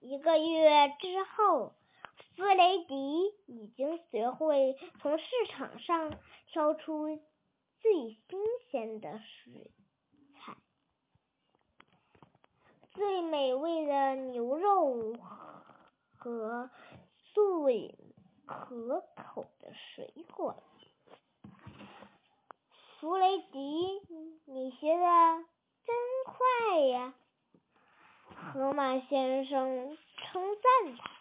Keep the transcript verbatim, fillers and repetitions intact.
一个月之后，弗雷迪已经学会从市场上挑出最新鲜的水菜，最美味的牛肉和最可口的水果。弗雷迪，你学的真快呀！河马先生称赞他。